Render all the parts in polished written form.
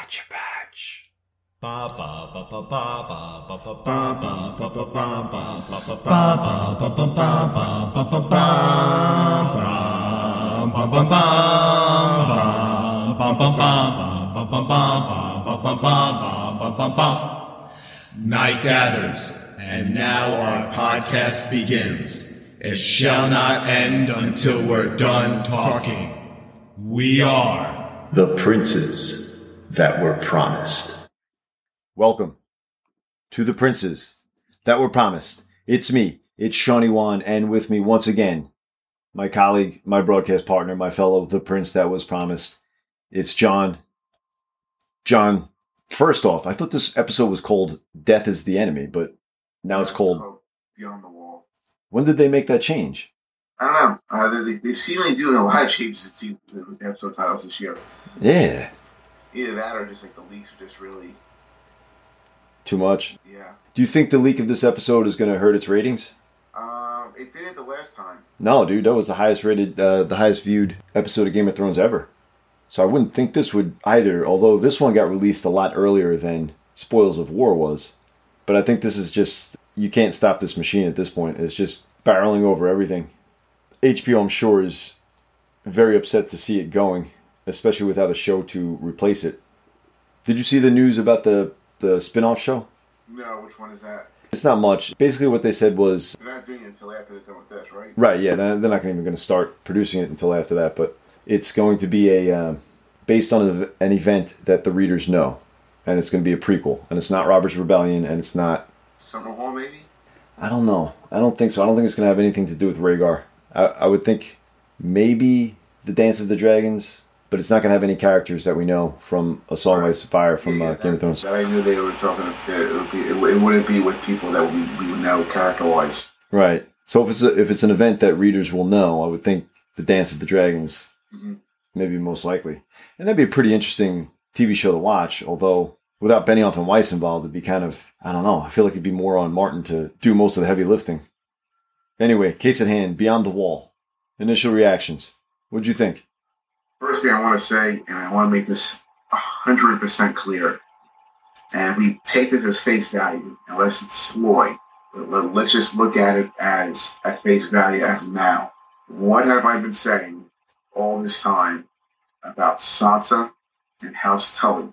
Gotcha Patch. Night gathers, and now our podcast begins. It shall not end until we're done talking. We are the princes that were promised. Welcome to the princes that were promised. It's me, it's Shawnee Wan, and with me once again, my colleague, my broadcast partner, my fellow, the prince that was promised. It's John. John, first off, I thought this episode was called Death is the Enemy, but now it's called Beyond the Wall. When did they make that change? I don't know. They seem to be doing a lot of changes to the episode titles this year. Yeah. Either that or just like the leaks are just really... Too much? Yeah. Do you think the leak of this episode is going to hurt its ratings? It did it the last time. No, dude, that was the highest rated, the highest viewed episode of Game of Thrones ever. So I wouldn't think this would either, although this one got released a lot earlier than Spoils of War was. But I think this is just, you can't stop this machine at this point. It's just barreling over everything. HBO, I'm sure, is very upset to see it going, especially without a show to replace it. Did you see the news about the spin-off show? No, which one is that? It's not much. Basically what they said was... They're not doing it until after they're done with this, right? Right, yeah. They're not even going to start producing it until after that. But it's going to be based on an event that the readers know. And it's going to be a prequel. And it's not Robert's Rebellion, and it's not... Summerhall, maybe? I don't know. I don't think so. I don't think it's going to have anything to do with Rhaegar. I would think maybe the Dance of the Dragons, but it's not going to have any characters that we know from A Song of Ice and Fire from Game of Thrones. I knew they were talking. It wouldn't be with people that we would know character-wise. Right. So if it's an event that readers will know, I would think the Dance of the Dragons, maybe most likely, and that'd be a pretty interesting TV show to watch. Although without Benioff and Weiss involved, it'd be kind of, I don't know. I feel like it'd be more on Martin to do most of the heavy lifting. Anyway, case at hand, Beyond the Wall. Initial reactions. What'd you think? First thing I want to say, and I want to make this 100% clear, and we take this as face value, unless it's ploy. Let's just look at it as at face value as of now. What have I been saying all this time about Sansa and House Tully?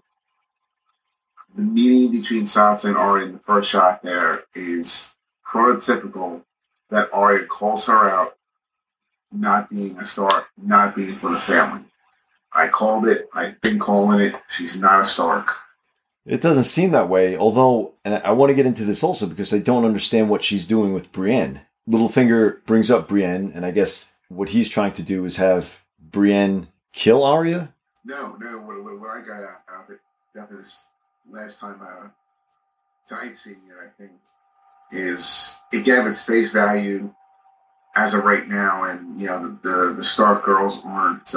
The meeting between Sansa and Arya in the first shot there is prototypical that Arya calls her out not being a Stark, not being for the family. I called it. I've been calling it. She's not a Stark. It doesn't seem that way, although, and I want to get into this also because I don't understand what she's doing with Brienne. Littlefinger brings up Brienne, and I guess what he's trying to do is have Brienne kill Arya? No. What I got out of it after this last time, tonight seeing it, I think, is it gave its face value as of right now, and the Stark girls aren't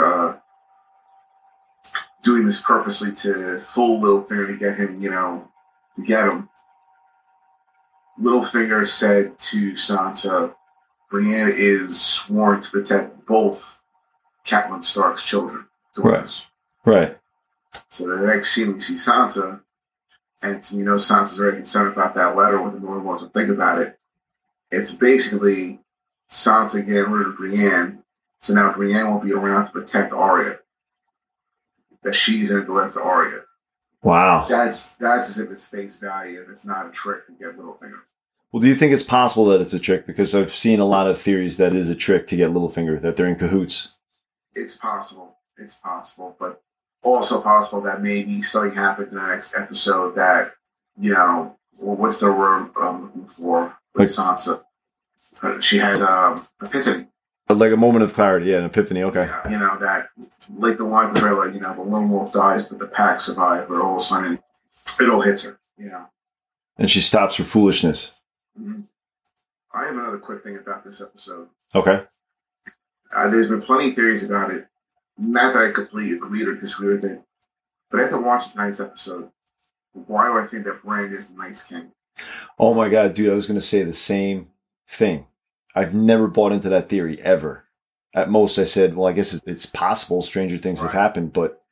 doing this purposely to fool Littlefinger to get him, to get him. Littlefinger said to Sansa, Brienne is sworn to protect both Catelyn Stark's children, daughters. Right. So the next scene we see Sansa, and Sansa's very concerned about that letter with the Northern Lords to think about it. It's basically Sansa getting rid of Brienne, so now Brienne won't be around to protect Arya. That she's going to go after Arya. Wow. That's as if it's face value, and it's not a trick to get Littlefinger. Well, do you think it's possible that it's a trick? Because I've seen a lot of theories that it is a trick to get Littlefinger, that they're in cahoots. It's possible. But also possible that maybe something happens in the next episode that, what's the word I'm looking for with Sansa? She has epiphany. Like a moment of clarity, an epiphany, okay. Yeah, that, like the one trailer, the lone wolf dies, but the pack survive, but all of a sudden it all hits her, And she stops her foolishness. Mm-hmm. I have another quick thing about this episode. Okay. There's been plenty of theories about it. Not that I completely agree or disagree with it, but after watching tonight's episode, why do I think that Bran is the Night's King? Oh my God, dude, I was going to say the same thing. I've never bought into that theory, ever. At most, I said, well, I guess it's possible stranger things have happened, but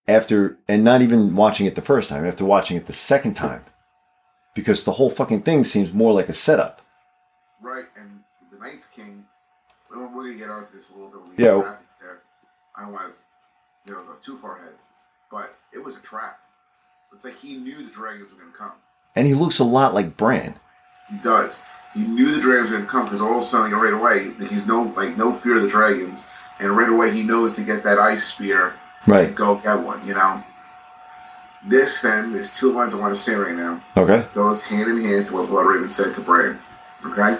after, and not even watching it the first time, after watching it the second time. Because the whole fucking thing seems more like a setup. Right, and the Night's King, we're going to get onto this a little bit when we Yeah. get back there. I don't want to go too far ahead. But it was a trap. It's like he knew the dragons were going to come. And he looks a lot like Bran. He does. He knew the dragons were going to come because all of a sudden, right away, he's no fear of the dragons. And right away, he knows to get that ice spear Right. and go get one, This, then, there's two lines I want to say right now. Okay. Goes hand in hand to what Bloodraven said to Bran. Okay?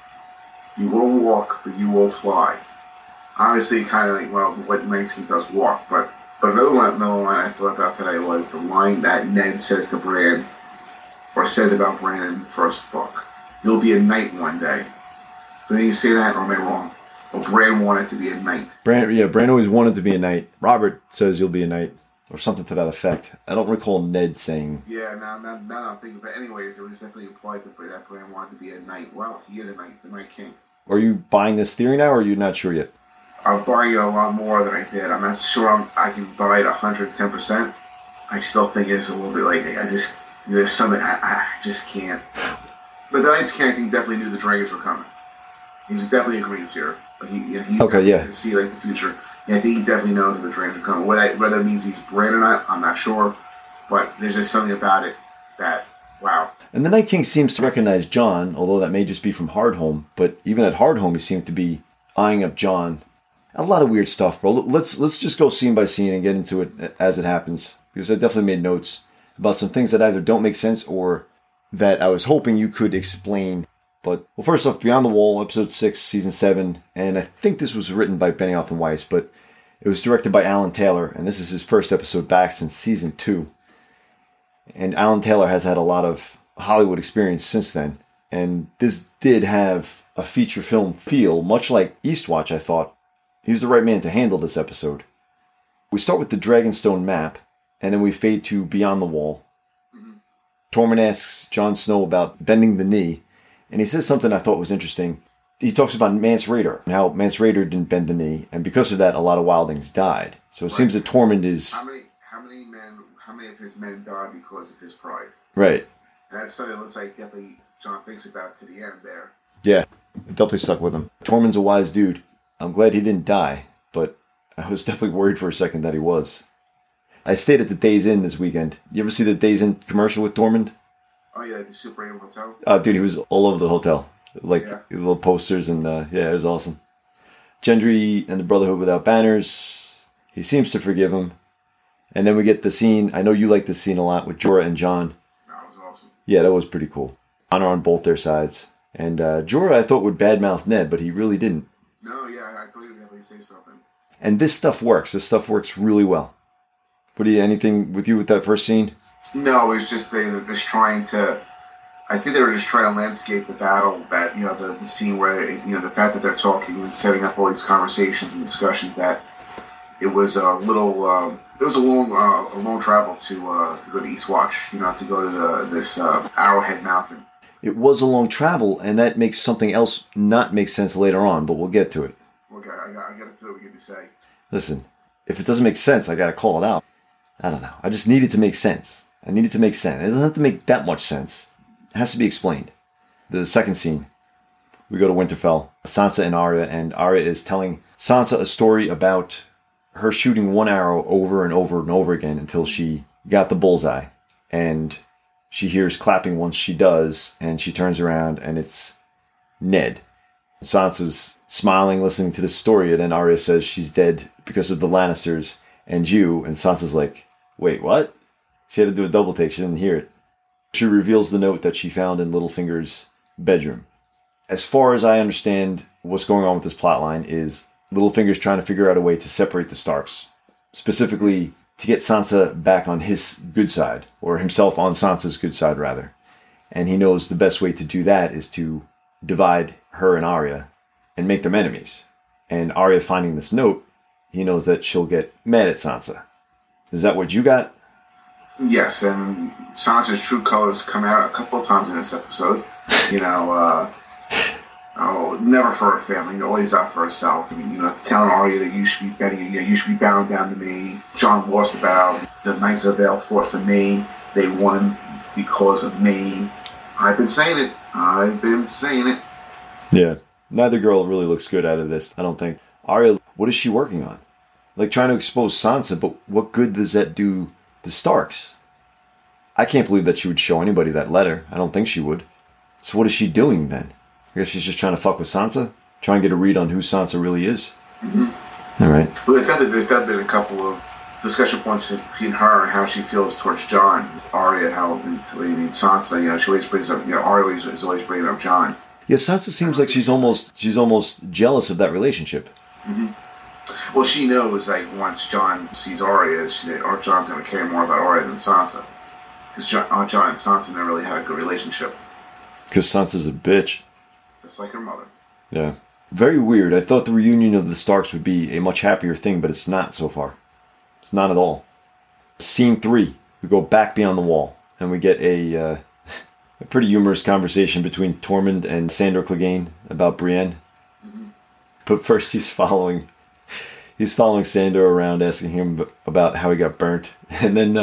You will walk, but you will fly. Obviously, kind of like, well, what Night's King does walk. But another line I thought about today was the line that Ned says to Bran, or says about Bran in the first book. You'll be a knight one day. Didn't you say that, or am I wrong? Well, Bran wanted to be a knight. Bran always wanted to be a knight. Robert says you'll be a knight. Or something to that effect. I don't recall Ned saying... Yeah, now I'm thinking, but anyways, it was definitely implied that Bran wanted to be a knight. Well, he is a knight, the Night King. Are you buying this theory now, or are you not sure yet? I'm buying it a lot more than I did. I'm not sure I can buy it 110%. I still think it's a little bit like, there's something, I just can't. But the Night's King, I think, definitely knew the dragons were coming. He's definitely a green seer. But he can see, the future. Yeah, I think he definitely knows if the dragons are coming. Whether it means he's Bran or not, I'm not sure. But there's just something about it that, wow. And the Night King seems to recognize Jon, although that may just be from Hardhome. But even at Hardhome, he seemed to be eyeing up Jon. A lot of weird stuff, bro. Let's just go scene by scene and get into it as it happens. Because I definitely made notes about some things that either don't make sense or that I was hoping you could explain. But, well, first off, Beyond the Wall, Episode 6, Season 7. And I think this was written by Benioff and Weiss, but it was directed by Alan Taylor. And this is his first episode back since Season 2. And Alan Taylor has had a lot of Hollywood experience since then. And this did have a feature film feel, much like Eastwatch, I thought. He was the right man to handle this episode. We start with the Dragonstone map, and then we fade to Beyond the Wall. Tormund asks Jon Snow about bending the knee, and he says something I thought was interesting. He talks about Mance Rayder, and how Mance Rayder didn't bend the knee, and because of that, a lot of wildlings died. So it seems that Tormund is... How many of his men died because of his pride? Right. And that's something that looks like definitely Jon thinks about to the end there. Yeah, it definitely stuck with him. Tormund's a wise dude. I'm glad he didn't die, but I was definitely worried for a second that he was. I stayed at the Days Inn this weekend. You ever see the Days Inn commercial with Tormund? Oh yeah, the Super 8 hotel? Dude, he was all over the hotel. Little posters and, it was awesome. Gendry and the Brotherhood Without Banners. He seems to forgive him. And then we get the scene, I know you like this scene a lot, with Jorah and Jon. That was awesome. Yeah, that was pretty cool. Honor on both their sides. And Jorah, I thought, would badmouth Ned, but he really didn't. No, yeah, I thought he would definitely say something. And this stuff works. This stuff works really well. Anything with you with that first scene? No, it was just they were just trying to... I think they were just trying to landscape the battle, that, the scene where, the fact that they're talking and setting up all these conversations and discussions, that it was a little... it was a long travel to go to Eastwatch, to go to this Arrowhead Mountain. It was a long travel, and that makes something else not make sense later on, but we'll get to it. Okay, I got to do what we get to say. Listen, if it doesn't make sense, I got to call it out. I don't know. I just need it to make sense. I need it to make sense. It doesn't have to make that much sense. It has to be explained. The second scene, we go to Winterfell. Sansa and Arya is telling Sansa a story about her shooting one arrow over and over and over again until she got the bullseye. And she hears clapping once she does, and she turns around, and it's Ned. Sansa's smiling, listening to this story, and then Arya says she's dead because of the Lannisters and you, and Sansa's like, wait, what? She had to do a double take. She didn't hear it. She reveals the note that she found in Littlefinger's bedroom. As far as I understand, what's going on with this plotline is Littlefinger's trying to figure out a way to separate the Starks. Specifically, to get Sansa back on his good side, or himself on Sansa's good side, rather. And he knows the best way to do that is to divide her and Arya and make them enemies. And Arya finding this note, he knows that she'll get mad at Sansa. Is that what you got? Yes, and Sansa's true colors come out a couple of times in this episode. Oh, never for her family. Always out for herself. Telling Arya that you should be better. You should be bowing down to me. Jon lost the battle. The Knights of the Vale fought for me. They won because of me. I've been saying it. Yeah. Neither girl really looks good out of this, I don't think. Arya, what is she working on? Like trying to expose Sansa, but what good does that do the Starks? I can't believe that she would show anybody that letter. I don't think she would. So what is she doing then? I guess she's just trying to fuck with Sansa? Try and get a read on who Sansa really is? Mm-hmm. All right. Well, there's definitely been a couple of discussion points between her and how she feels towards Jon. Arya, Sansa, she always brings up, Arya is always bringing up Jon. Yeah, Sansa seems like she's almost jealous of that relationship. Mm-hmm. Well, she knows, once Jon sees Arya, Jon's going to care more about Arya than Sansa. Because Jon and Sansa never really had a good relationship. Because Sansa's a bitch. Just like her mother. Yeah. Very weird. I thought the reunion of the Starks would be a much happier thing, but it's not so far. It's not at all. Scene 3. We go back beyond the wall, and we get a pretty humorous conversation between Tormund and Sandor Clegane about Brienne. Mm-hmm. But first he's following Sandor around, asking him about how he got burnt. And then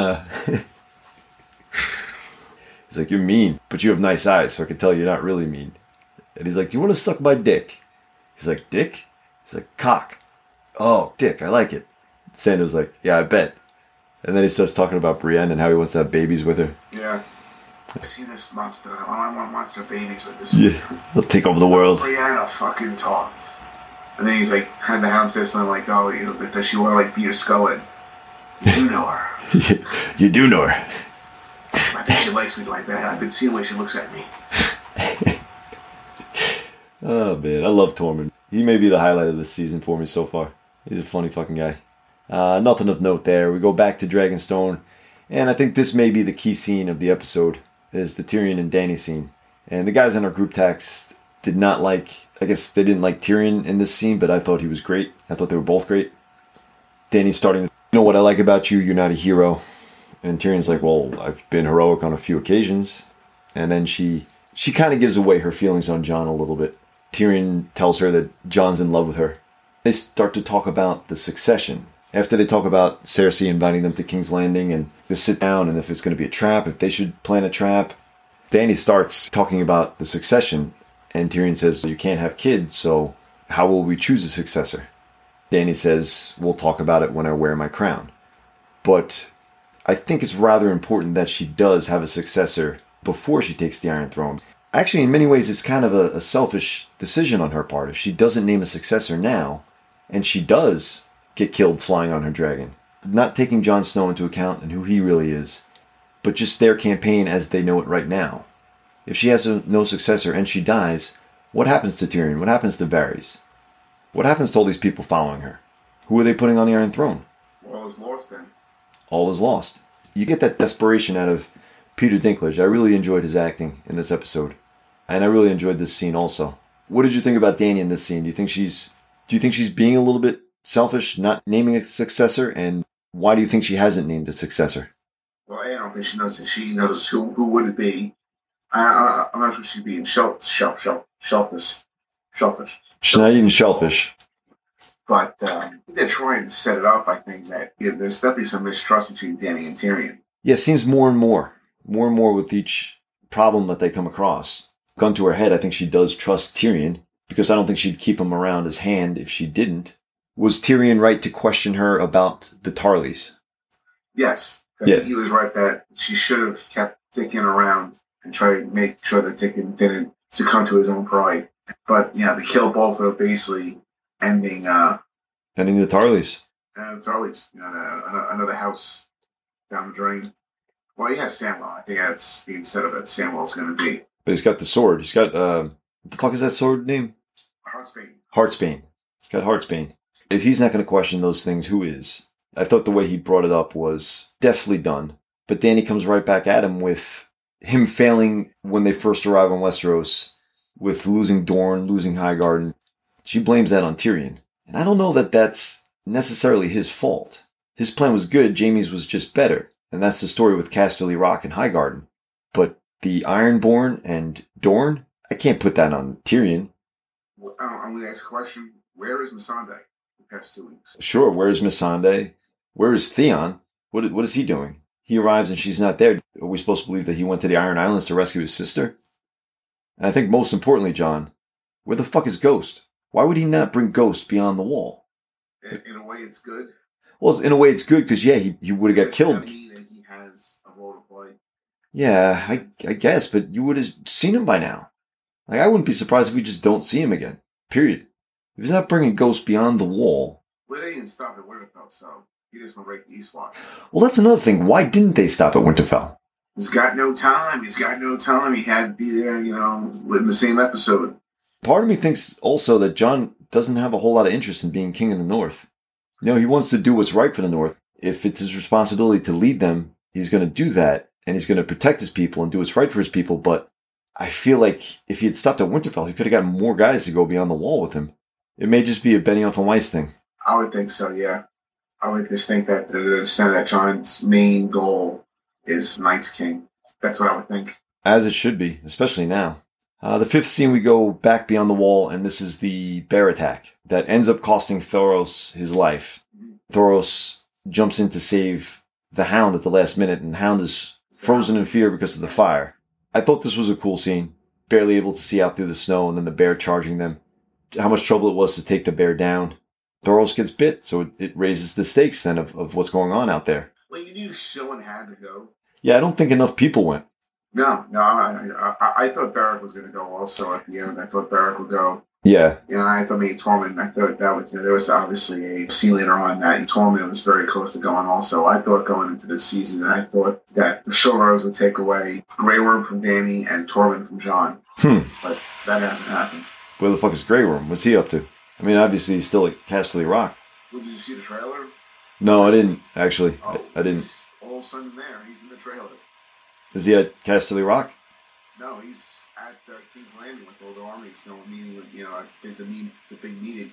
he's like, "You're mean, but you have nice eyes, so I can tell you're not really mean." And he's like, "Do you want to suck my dick?" He's like, "Dick?" He's like, "Cock." "Oh, dick, I like it." Sandor's like, "Yeah, I bet." And then he starts talking about Brienne and how he wants to have babies with her. Yeah. I see this monster. I want monster babies with this. Yeah, he'll take over the world. Brianna fucking talk. And then he's like, and the Hound says something like, "Oh, does she want to beat her skull in?" You do know her. You do know her. I think she likes me like that. I've been seeing the way she looks at me. Oh man, I love Tormund. He may be the highlight of this season for me so far. He's a funny fucking guy. Nothing of note there. We go back to Dragonstone, and I think this may be the key scene of the episode, is the Tyrion and Dany scene. And the guys on our group text did not like, I guess they didn't like Tyrion in this scene, but I thought he was great. I thought they were both great. Dany's starting to, "You know what I like about you? You're not a hero." And Tyrion's like, "Well, I've been heroic on a few occasions." And then she kind of gives away her feelings on Jon a little bit. Tyrion tells her that Jon's in love with her. They start to talk about the succession. After they talk about Cersei inviting them to King's Landing and they sit down and if it's going to be a trap, if they should plan a trap, Dany starts talking about the succession. And Tyrion says, "You can't have kids, so how will we choose a successor?" Dany says, "We'll talk about it when I wear my crown." But I think it's rather important that she does have a successor before she takes the Iron Throne. Actually, in many ways, it's kind of a selfish decision on her part. If she doesn't name a successor now, and she does get killed flying on her dragon, not taking Jon Snow into account and who he really is, but just their campaign as they know it right now. If she has no successor and she dies, what happens to Tyrion? What happens to Varys? What happens to all these people following her? Who are they putting on the Iron Throne? All is lost then. All is lost. You get that desperation out of Peter Dinklage. I really enjoyed his acting in this episode. And I really enjoyed this scene also. What did you think about Dany in this scene? Do you think she's being a little bit selfish, not naming a successor? And why do you think she hasn't named a successor? Well, I don't think she knows that she knows who would it be. I'm not sure she'd be in shellfish. She's not eating shellfish. But they're trying to set it up, I think, that there's definitely some mistrust between Dany and Tyrion. Yeah, it seems more and more with each problem that they come across. Gun to her head, I think she does trust Tyrion, because I don't think she'd keep him around his hand if she didn't. Was Tyrion right to question her about the Tarleys? Yes. Yeah. He was right that she should have kept Dickon around and tried to make sure that Dickon didn't succumb to his own pride. But, yeah, they killed both of them, basically ending the Tarleys. The Tarleys. Another house down the drain. Well, you have Samwell. I think that's being set up that Samwell's going to be. But he's got the sword. He's got, what the fuck is that sword name? Heartsbane. He's got Heartsbane. If he's not going to question those things, who is? I thought the way he brought it up was deftly done. But Dany comes right back at him with him failing when they first arrive on Westeros, with losing Dorne, losing Highgarden. She blames that on Tyrion. And I don't know that that's necessarily his fault. His plan was good, Jaime's was just better. And that's the story with Casterly Rock and Highgarden. But the Ironborn and Dorne, I can't put that on Tyrion. I'm going to ask a question. Where is Missandei the past 2 weeks? Sure, where's Missandei? Where is Theon? What is he doing? He arrives and she's not there. Are we supposed to believe that he went to the Iron Islands to rescue his sister? And I think most importantly, John, where the fuck is Ghost? Why would he not bring Ghost beyond the wall? In a way, it's good. Well, in a way, it's good because, yeah, he would have got killed. He has a role to play. Yeah, I guess, but you would have seen him by now. Like, I wouldn't be surprised if we just don't see him again. Period. If he's not bringing Ghost beyond the wall. Well, they didn't stop at Winterfell, so he just went right to Eastwatch. Well, that's another thing. Why didn't they stop at Winterfell? He's got no time. He had to be there, in the same episode. Part of me thinks also that Jon doesn't have a whole lot of interest in being king of the North. He wants to do what's right for the North. If it's his responsibility to lead them, he's going to do that, and he's going to protect his people and do what's right for his people, but I feel like if he had stopped at Winterfell, he could have gotten more guys to go beyond the wall with him. It may just be a Benioff and Weiss thing. I would think so, yeah. I would just think that that Jon's main goal is Night's King. That's what I would think. As it should be, especially now. The fifth scene, we go back beyond the wall, and this is the bear attack that ends up costing Thoros his life. Thoros jumps in to save the Hound at the last minute, and the Hound is frozen in fear because of the fire. I thought this was a cool scene. Barely able to see out through the snow, and then the bear charging them. How much trouble it was to take the bear down. Thoros gets bit, so it raises the stakes then of what's going on out there. Well, you knew someone had to go. Yeah, I don't think enough people went. No, I thought Beric was going to go also at the end. I thought Beric would go. Yeah. I thought maybe Tormund. I thought that was, there was obviously a scene later on that Tormund was very close to going also. I thought going into this season, I thought that the showrunners would take away Grey Worm from Dany and Tormund from Jon. But that hasn't happened. Where the fuck is Grey Worm? What's he up to? I mean, obviously he's still at Casterly Rock. Did you see the trailer? No, I didn't, actually. I didn't. He's all of a sudden there. He's in the trailer. Is he at Casterly Rock? No, he's at King's Landing with all the armies meeting with, the big meeting.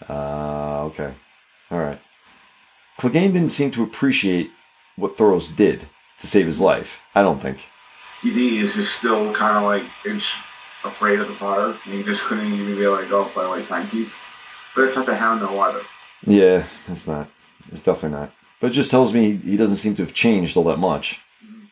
Okay. All right. Clegane didn't seem to appreciate what Thoros did to save his life. I don't think. You think he is just still kind of like afraid of the fire, and he just couldn't even be like, oh, by the way, thank you. But it's not the Hound, no, either. Yeah, it's not. It's definitely not. But it just tells me he doesn't seem to have changed all that much.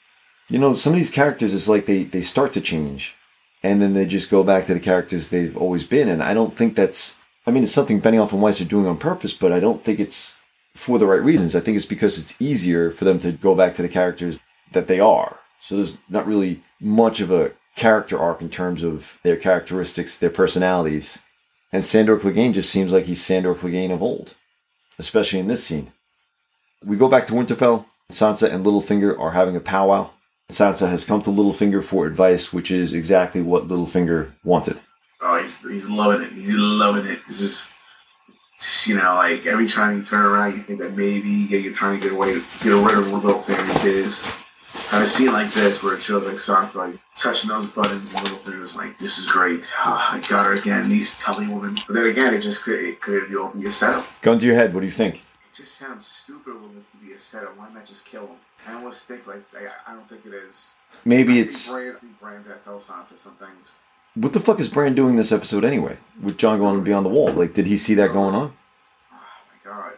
Some of these characters, it's like they start to change, and then they just go back to the characters they've always been, and I don't think that's... I mean, it's something Benioff and Weiss are doing on purpose, but I don't think it's for the right reasons. I think it's because it's easier for them to go back to the characters that they are. So there's not really much of a character arc in terms of their characteristics, their personalities. And Sandor Clegane just seems like he's Sandor Clegane of old, especially in this scene. We go back to Winterfell. Sansa and Littlefinger are having a powwow. Sansa has come to Littlefinger for advice, which is exactly what Littlefinger wanted. Oh, he's loving it. He's loving it. This is just like every time you turn around, you think that maybe you're trying to get rid of Littlefinger. Is kind of scene like this where it shows like Sansa like touching those buttons, and Littlefinger's like, "This is great. I got her again. These Tully women." But then again, it could be a setup. Gun to your head. What do you think? It just sounds stupid a little bit to be a setup. Why not just kill him? I almost think I don't think it is. Maybe I think Bran's got to tell Sansa some things. What the fuck is Bran doing this episode anyway? With Jon going beyond the wall? Like, did he see that going on? Oh my god.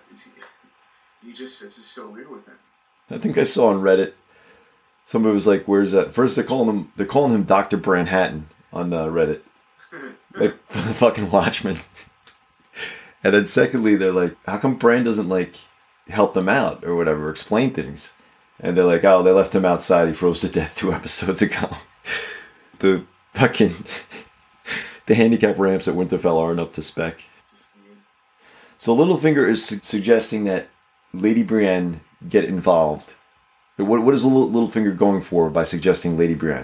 It's just so weird with him. I think I saw on Reddit, somebody was like, where's that? First they're calling him Dr. Branhattan on Reddit. Like, for the fucking Watchmen. And then secondly, they're like, how come Bran doesn't like help them out or whatever, explain things? And they're like, oh, they left him outside. He froze to death 2 episodes ago. The handicap ramps at Winterfell aren't up to spec. So Littlefinger is suggesting that Lady Brienne get involved. What is Littlefinger going for by suggesting Lady Brienne?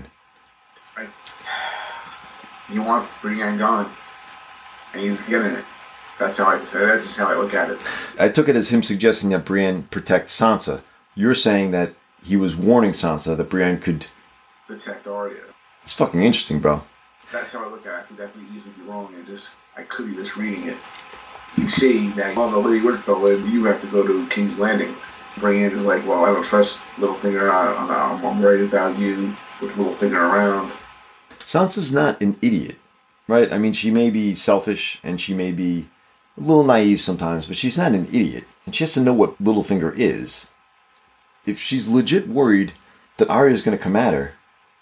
He wants Brienne gone, and he's getting it. That's just how I look at it. I took it as him suggesting that Brienne protect Sansa. You're saying that he was warning Sansa that Brienne could protect Arya. It's fucking interesting, bro. That's how I look at it. I could definitely easily be wrong, and I could be just reading it. You see that on the Lady Winterfell, and you have to go to King's Landing. Brienne is like, well, I don't trust Littlefinger. I'm worried about you with Littlefinger around. Sansa's not an idiot. right? I mean, she may be selfish and she may be a little naive sometimes, but she's not an idiot. And she has to know what Littlefinger is. If she's legit worried that Arya's going to come at her,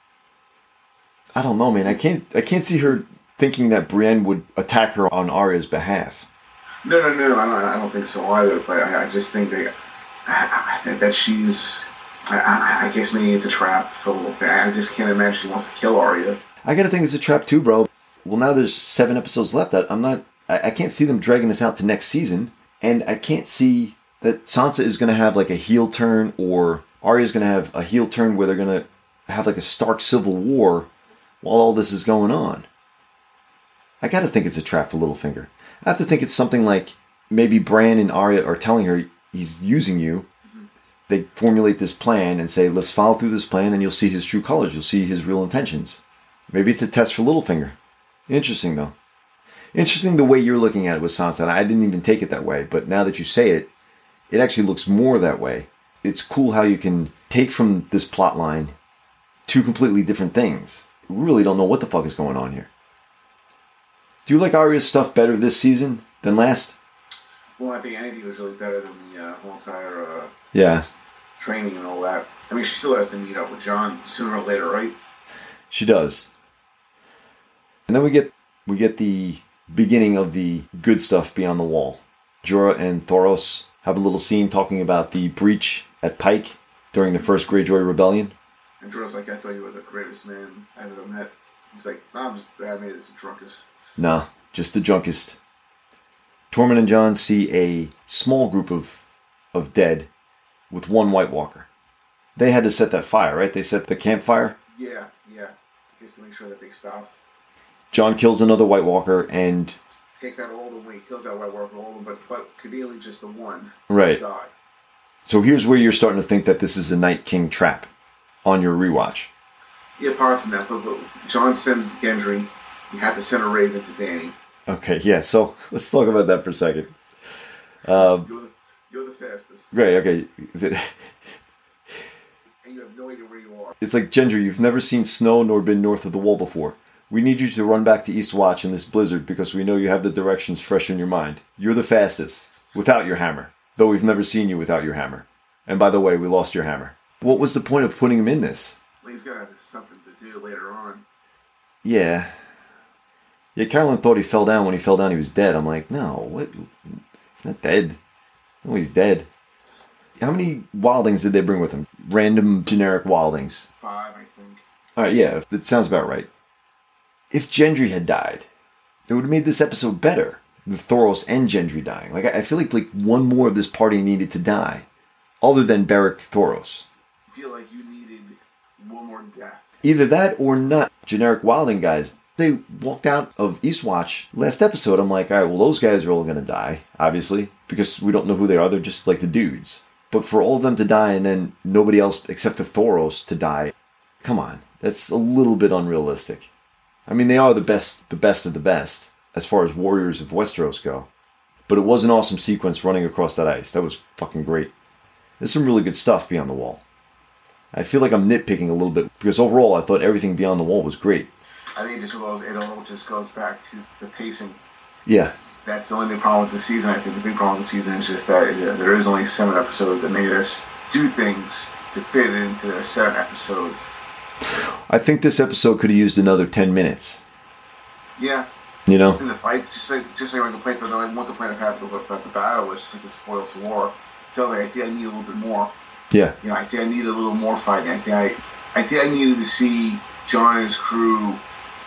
I don't know, man. I can't see her thinking that Brienne would attack her on Arya's behalf. No. I don't think so either. But I just think that she's. I guess maybe it's a trap for Littlefinger. I just can't imagine she wants to kill Arya. I gotta think it's a trap too, bro. Well, now there's 7 episodes left. I can't see them dragging this out to next season, and I can't see that Sansa is gonna have like a heel turn, or Arya's gonna have a heel turn where they're gonna have like a Stark civil war while all this is going on. I gotta think it's a trap for Littlefinger. I have to think it's something like maybe Bran and Arya are telling her he's using you. They formulate this plan and say, let's follow through this plan and you'll see his true colors. You'll see his real intentions. Maybe it's a test for Littlefinger. Interesting, though. Interesting the way you're looking at it with Sansa. I didn't even take it that way, but now that you say it, it actually looks more that way. It's cool how you can take from this plot line 2 completely different things. We really don't know what the fuck is going on here. Do you like Arya's stuff better this season than last? Well, I think anything was really better than the whole entire training and all that. I mean, she still has to meet up with Jon sooner or later, right? She does. And then we get the beginning of the good stuff beyond the wall. Jorah and Thoros have a little scene talking about the breach at Pike during the first Greyjoy rebellion. And Jorah's like, I thought you were the greatest man I've ever met. He's like, no, I made it the drunkest. Nah, just the drunkest. Tormund and Jon see a small group of dead with 1 White Walker. They had to set that fire, right? They set the campfire? Yeah. I guess to make sure that they stopped. Jon kills another White Walker and... takes out all of them when he kills that White Walker, all of them, but Cordelia just the one. Right. Die. So here's where you're starting to think that this is a Night King trap on your rewatch. Yeah, parts of that, but Jon sends Gendry. You have to send a raven to Dany. Okay, yeah, so let's talk about that for a second. You're the fastest. Great, okay. And you have no idea where you are. It's like, Gendry, you've never seen snow nor been north of the wall before. We need you to run back to Eastwatch in this blizzard because we know you have the directions fresh in your mind. You're the fastest, without your hammer. Though we've never seen you without your hammer. And by the way, we lost your hammer. What was the point of putting him in this? Well, he's got to have something to do later on. Yeah, Carolyn thought he fell down. When he fell down, he was dead. I'm like, no, what? He's not dead. No, he's dead. How many wildlings did they bring with them? Random, generic wildlings. 5, I think. Alright, yeah, that sounds about right. If Gendry had died, it would have made this episode better. The Thoros and Gendry dying. Like, I feel like one more of this party needed to die. Other than Beric Thoros. I feel like you needed one more death. Either that or not. Generic wildling guys. They walked out of Eastwatch last episode. I'm like, all right, well, those guys are all going to die, obviously, because we don't know who they are. They're just like the dudes. But for all of them to die and then nobody else except for Thoros to die, come on. That's a little bit unrealistic. I mean, they are the best of the best as far as warriors of Westeros go. But it was an awesome sequence running across that ice. That was fucking great. There's some really good stuff beyond the wall. I feel like I'm nitpicking a little bit because overall I thought everything beyond the wall was great. I think it all just goes back to the pacing. Yeah. That's the only problem with the season. I think the big problem with the season is just that there is only 7 episodes that made us do things to fit it into their 7 episode. I think this episode could have used another 10 minutes. Yeah. You know? In the fight, just like one complaint I've had about the battle was just like the spoils of war. I felt like I think I need a little bit more. Yeah. You know, I think I need a little more fighting. I think I needed to see Jon and his crew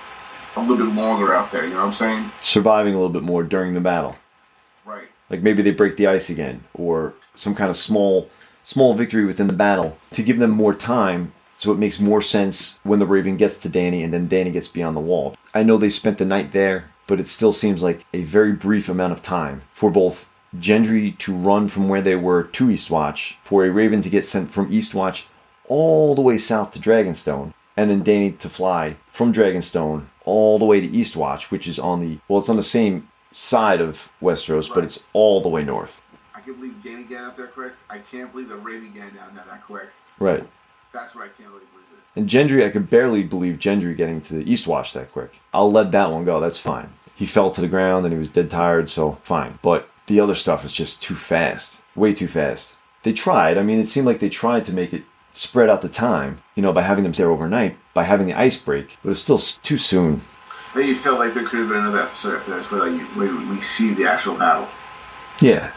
a little bit longer out there, you know what I'm saying? Surviving a little bit more during the battle. Right. Like maybe they break the ice again, or some kind of small victory within the battle to give them more time so it makes more sense when the Raven gets to Dany and then Dany gets beyond the wall. I know they spent the night there, but it still seems like a very brief amount of time for both Gendry to run from where they were to Eastwatch, for a Raven to get sent from Eastwatch all the way south to Dragonstone, and then Dany to fly from Dragonstone all the way to Eastwatch, which is it's on the same side of Westeros, right, but it's all the way north. I can't believe Dany getting up there quick. I can't believe the Raven getting down there that quick. Right. That's what I can't really believe And Gendry, I could barely believe Gendry getting to the Eastwatch that quick. I'll let that one go. That's fine. He fell to the ground and he was dead tired, so fine. But the other stuff is just too fast. Way too fast. They tried. I mean, it seemed like they tried to make it spread out the time, by having them there overnight, by having the ice break, but it's still too soon. Then you felt like there could have been another episode after this where we see the actual battle. Yeah.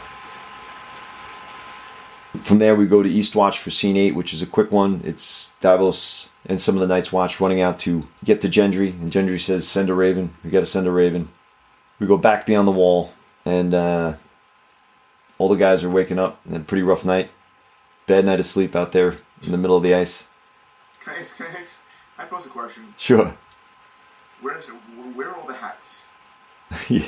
From there, we go to Eastwatch for Scene 8, which is a quick one. It's Davos and some of the Night's Watch running out to get to Gendry, and Gendry says, send a raven. We gotta send a raven. We go back beyond the wall, and all the guys are waking up. And a pretty rough night. Bad night of sleep out there in the middle of the ice. Can I pose a question? Sure. Where are all the hats? Yeah.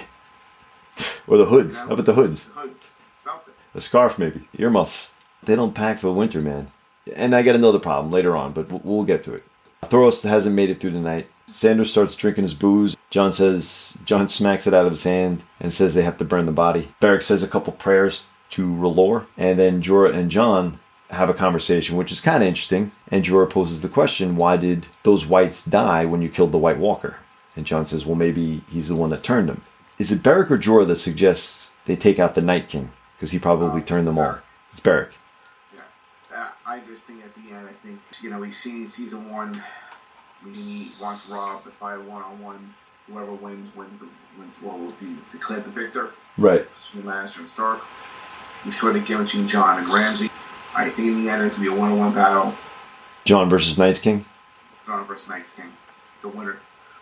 Or the hoods. How about the hoods? The hoods. Something. A scarf, maybe. Earmuffs. They don't pack for winter, man. And I got another problem later on, but we'll get to it. Thoros hasn't made it through the night. Sandor starts drinking his booze. John smacks it out of his hand and says they have to burn the body. Beric says a couple prayers to R'hllor, and then Jorah and Jon have a conversation, which is kind of interesting. And Jorah poses the question, why did those whites die when you killed the White Walker? And Jon says, well, maybe he's the one that turned them. Is it Beric or Jorah that suggests they take out the Night King? Because he probably turned them all. It's Beric. Yeah. I just think at the end, we've seen in season 1, he wants Robb to fight one-on-one. Whoever wins will be declared the victor. Right. Between Lannister and Stark. We saw the game between Jon and Ramsay. I think in the end it's going to be a one-on-one battle. Jon versus Night's King? Jon versus Night's King. The winner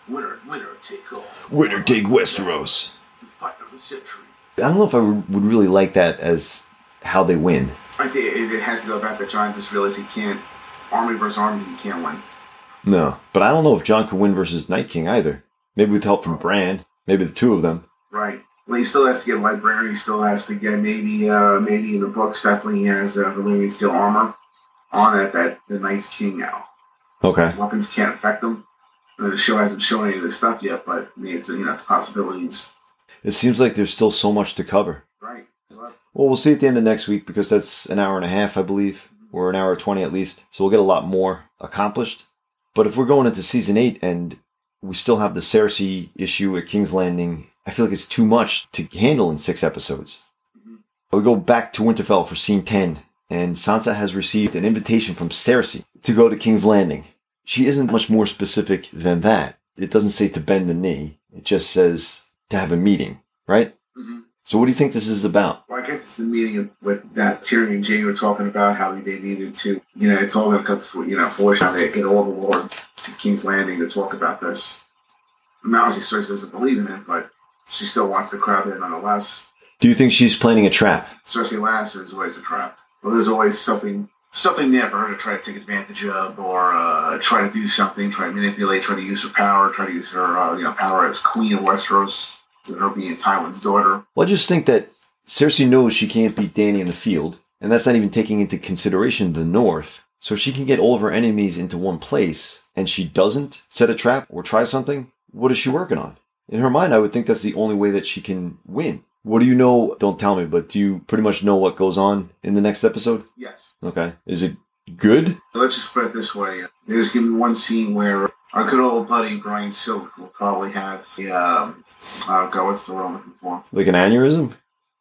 take all. Winner take Westeros. The fight of the century. I don't know if I would really like that as how they win. I think it has to go back that Jon just realized he can't. Army versus army, he can't win. No, but I don't know if Jon could win versus Night King either. Maybe with help from Bran. Maybe the two of them. Right. Well, he still has to get Lightbringer. He still has to get maybe in the books. Definitely he has Valyrian steel armor on it that the Night's King now. Okay. Weapons can't affect him. The show hasn't shown any of this stuff yet, but it's possibilities. It seems like there's still so much to cover. Right. Well, we'll see at the end of next week because that's an hour and a half, I believe, or an hour 20 at least. So we'll get a lot more accomplished. But if we're going into season 8 and we still have the Cersei issue at King's Landing, I feel like it's too much to handle in 6 episodes. Mm-hmm. We go back to Winterfell for scene 10, and Sansa has received an invitation from Cersei to go to King's Landing. She isn't much more specific than that. It doesn't say to bend the knee. It just says to have a meeting, right? Mm-hmm. So what do you think this is about? Well, I guess it's the meeting with that Tyrion and Jaime were talking about how they needed to, it's all going to come to, fruition, how they get all the Lord to King's Landing to talk about this. I mean, obviously Cersei doesn't believe in it, but she still wants the crowd there nonetheless. Do you think she's planning a trap? Cersei Lannister is always a trap. Well, there's always something there for her to try to take advantage of, or try to do something, try to manipulate, try to use her power, try to use her power as Queen of Westeros, with her being Tywin's daughter. Well, I just think that Cersei knows she can't beat Dany in the field, and that's not even taking into consideration the North. So if she can get all of her enemies into one place, and she doesn't set a trap or try something, what is she working on? In her mind, I would think that's the only way that she can win. What do you know? Don't tell me, but do you pretty much know what goes on in the next episode? Yes. Okay. Is it good? Let's just put it this way. There's going to be one scene where our good old buddy Brian Silk will probably have the, what's the word I'm looking for? Like an aneurysm?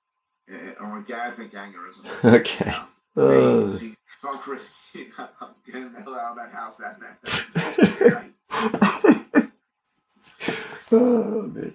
Or orgasmic aneurysm. Okay. Tell Chris, I'm getting the hell out of that house that night. Oh, man.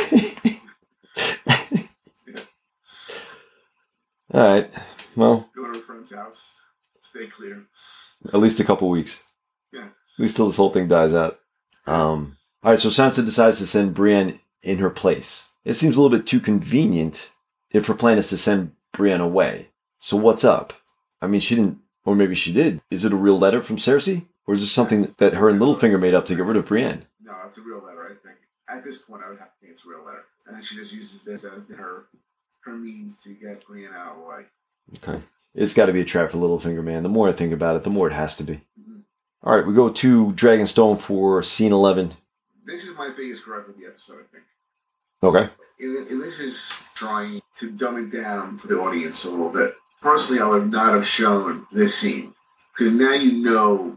All right. Well, go to a friend's house. Stay clear. At least a couple weeks. Yeah. At least till this whole thing dies out. All right. So Sansa decides to send Brienne in her place. It seems a little bit too convenient if her plan is to send Brienne away. So what's up? I mean, she didn't, or maybe she did. Is it a real letter from Cersei, or is this something that her and Littlefinger made up to get rid of Brienne? No, it's a real letter. I think at this point I would have to think it's a real letter, and then she just uses this as her means to get Brienne out of the way. Okay. It's got to be a trap for Littlefinger, man. The more I think about it, the more it has to be. Mm-hmm. All right, we go to Dragonstone for scene 11. This is my biggest gripe with the episode, I think. Okay. And this is trying to dumb it down for the audience a little bit. Personally, I would not have shown this scene, because now you know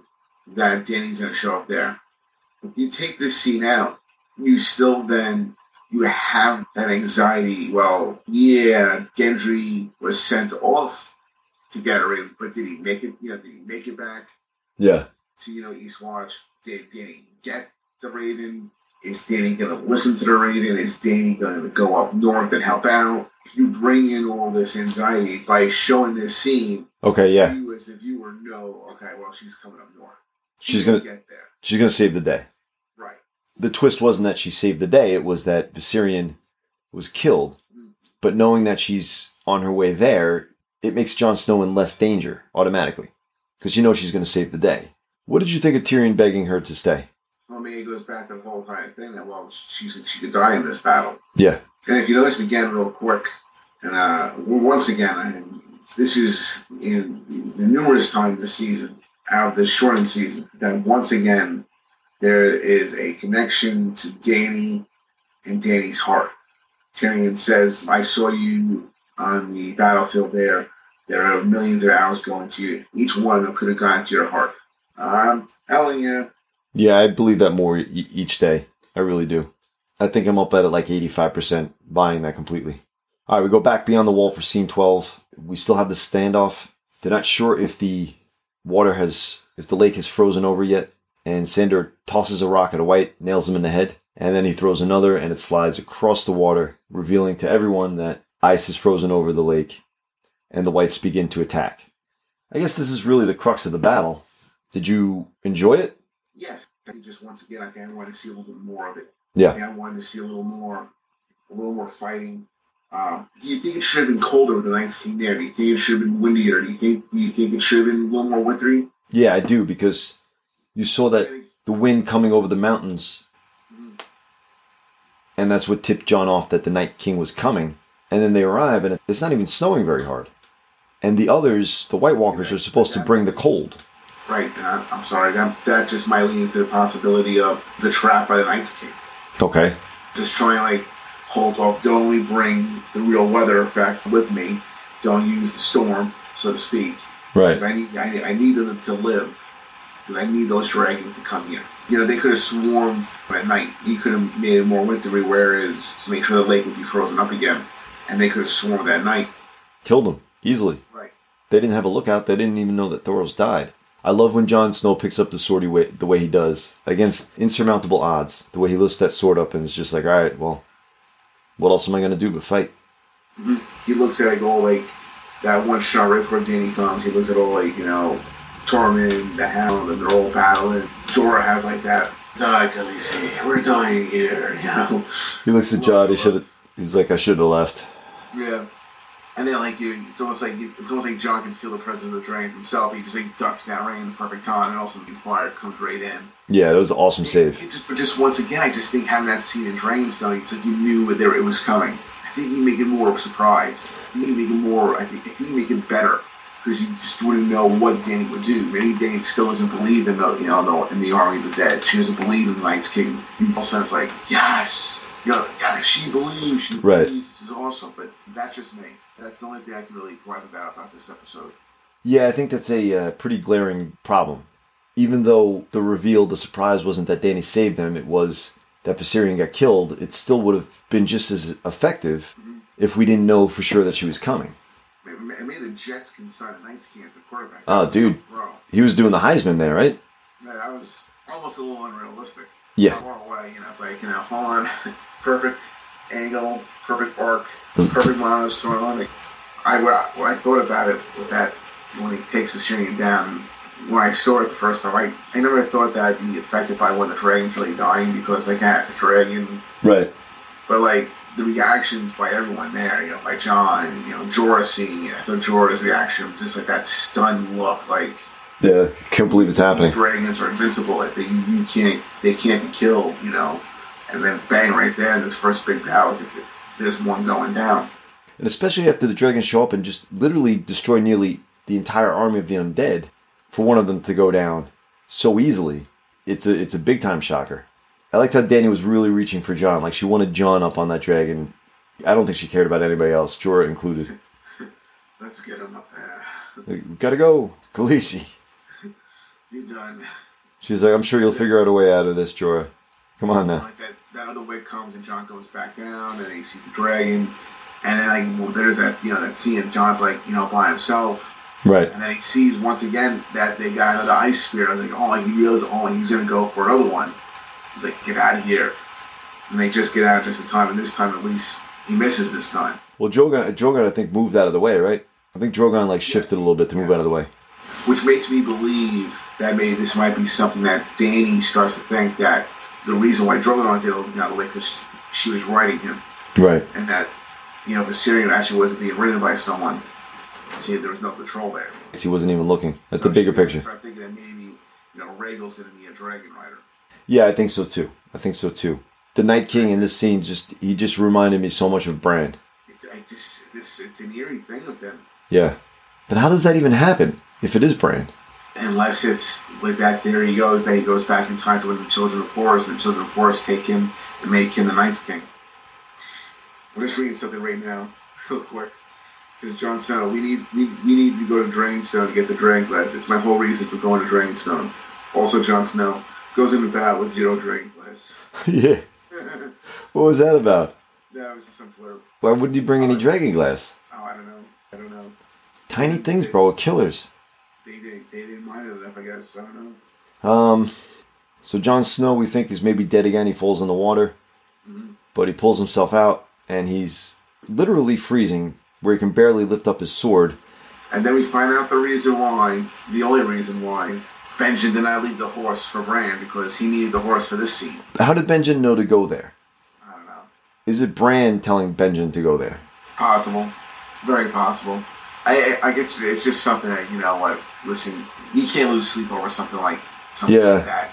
that Danny's going to show up there. If you take this scene out, you still then, you have that anxiety. Well, yeah, Gendry was sent off to get her in, but did he make it, did he make it back? Yeah. To, Eastwatch? Did Danny get the Raven? Is Danny going to listen to the Raven? Is Danny going to go up north and help out? You bring in all this anxiety by showing this scene. Okay, yeah. You as the viewer know, okay, well, she's coming up north. She's gonna get there. She's gonna save the day. Right. The twist wasn't that she saved the day; it was that Viserion was killed. But knowing that she's on her way there, it makes Jon Snow in less danger automatically, because she's going to save the day. What did you think of Tyrion begging her to stay? Well, it goes back to the whole kind of thing that, well, she could die in this battle. Yeah. And if you notice again, real quick, and once again, this is in numerous times this season, out of this shortened season, that once again there is a connection to Dany and Dany's heart. Tyrion says, "I saw you on the battlefield there. There are millions of arrows going to you. Each one of them could have gone to your heart." I'm telling you. Yeah, I believe that more each day. I really do. I think I'm up at like 85% buying that completely. All right, we go back beyond the wall for scene 12. We still have the standoff. They're not sure if the lake has frozen over yet. And Sandor tosses a rock at a White, nails him in the head. And then he throws another and it slides across the water, revealing to everyone that ice is frozen over the lake. And the Whites begin to attack. I guess this is really the crux of the battle. Did you enjoy it? Yes. Just once again, I wanted to see a little bit more of it. Yeah. I wanted to see a little more fighting. Do you think it should have been colder with the Night's King there? Do you think it should have been windier? Do you think it should have been a little more wintry? Yeah, I do, because you saw that the wind coming over the mountains, and that's what tipped Jon off that the Night King was coming. And then they arrive, and it's not even snowing very hard. And the others, the White Walkers, are supposed to bring the cold. Right. I'm sorry. That just might lead into the possibility of the trap by the Night's King. Okay. Just try and hold off. Don't only bring the real weather effect with me. Don't use the storm, so to speak. Right. Because I need them to live. Because I need those dragons to come here. They could have swarmed at night. You could have made it more wintry, whereas to make sure the lake would be frozen up again. And they could have swarmed at night. Killed them easily. Right. They didn't have a lookout. They didn't even know that Thoros died. I love when Jon Snow picks up the sword the way he does, against insurmountable odds. The way he lifts that sword up and is just like, all right, well, what else am I going to do but fight? Mm-hmm. He looks at that one shot right before Dany comes. He looks at Tormund, the Hound, and they're all battling. Jorah has that, "Die, Khaleesi, we're dying here," He looks at Jon. He's like, I should have left. Yeah. And then it's almost like Jon can feel the presence of the dragons himself. He just ducks that right in the perfect time, and also the fire comes right in. Yeah, that was an awesome save. But just once again, I just think having that scene in Dragonstone, it's like you knew it was coming. I think you make it more of a surprise. I think you make it better, because you just wouldn't know what Dany would do. Maybe Dany still doesn't believe in the army of the dead. She doesn't believe in the Night's King. In all sense, yes. She believes. Right. This is awesome, but that's just me. That's the only thing I can really gripe about this episode. Yeah, I think that's a pretty glaring problem. Even though the surprise wasn't that Dany saved them, it was that Viserion got killed, it still would have been just as effective if we didn't know for sure that she was coming. Maybe the Jets can sign the Night's King as the quarterback. Oh, dude. He was doing the Heisman there, right? Yeah, that was almost a little unrealistic. Yeah. Far away, it's hold on, perfect angle, perfect arc, perfect montage thrown on it. What I thought about it with that, when he takes Viserion down, when I saw it the first time, I never thought that I'd be affected by one of the dragons really dying, because it's a dragon. Right. But the reactions by everyone there, by Jon, Jorah seeing it, I thought Jorah's reaction, just that stunned look, yeah, can't believe it's happening. These dragons are invincible. They can't be killed, And then bang, right there in this first big battle, there's one going down. And especially after the dragons show up and just literally destroy nearly the entire army of the undead, for one of them to go down so easily, it's a big time shocker. I liked how Dany was really reaching for Jon. She wanted Jon up on that dragon. I don't think she cared about anybody else, Jorah included. Let's get him up there. We gotta go, Khaleesi. You're done. She's like, I'm sure you'll figure out a way out of this, Jorah. Come on now. Like that other wick comes and Jon goes back down and he sees the dragon. And then like there's that that scene and Jon's like, by himself. Right. And then he sees once again that they got another ice spear. I was like, he realizes, he's gonna go for another one. He's like, get out of here. And they just get out just in time, and this time at least he misses this time. Well, Drogon I think moved out of the way, right? I think Drogon shifted a little bit to move out of the way. Which makes me believe that maybe this might be something that Dany starts to think that the reason why Drogon did out of the way because she was writing him. Right. And that, Viserion actually wasn't being written by someone. See, there was no control there. He wasn't even looking at the bigger picture. Start thinking that maybe, Rhaegal's going to be a dragon rider. Yeah, I think so too. The Night King in this scene he just reminded me so much of Bran. It's an eerie thing with them. Yeah. But how does that even happen if it is Bran? Unless it's, with that theory goes, that he goes back in time to when the Children of Forest, and the Children of Forest take him and make him the Night's King. I'm just reading something right now, real quick. It says, Jon Snow, we need to go to Dragonstone to get the Dragon Glass. It's my whole reason for going to Dragonstone. Also, Jon Snow goes into battle with 0 Dragon Glass. Yeah. What was that about? No, it was just on Twitter. Why wouldn't you bring any Dragon Glass? Oh, I don't know. Tiny things, bro, killers. They didn't mind it enough, I guess. I don't know. So Jon Snow, we think, is maybe dead again. He falls in the water. Mm-hmm. But he pulls himself out, and he's literally freezing, where he can barely lift up his sword. And then we find out the only reason why, Benjen did not leave the horse for Bran, because he needed the horse for this scene. How did Benjen know to go there? I don't know. Is it Bran telling Benjen to go there? It's possible. Very possible. I guess it's just something that, listen, you can't lose sleep over something like that.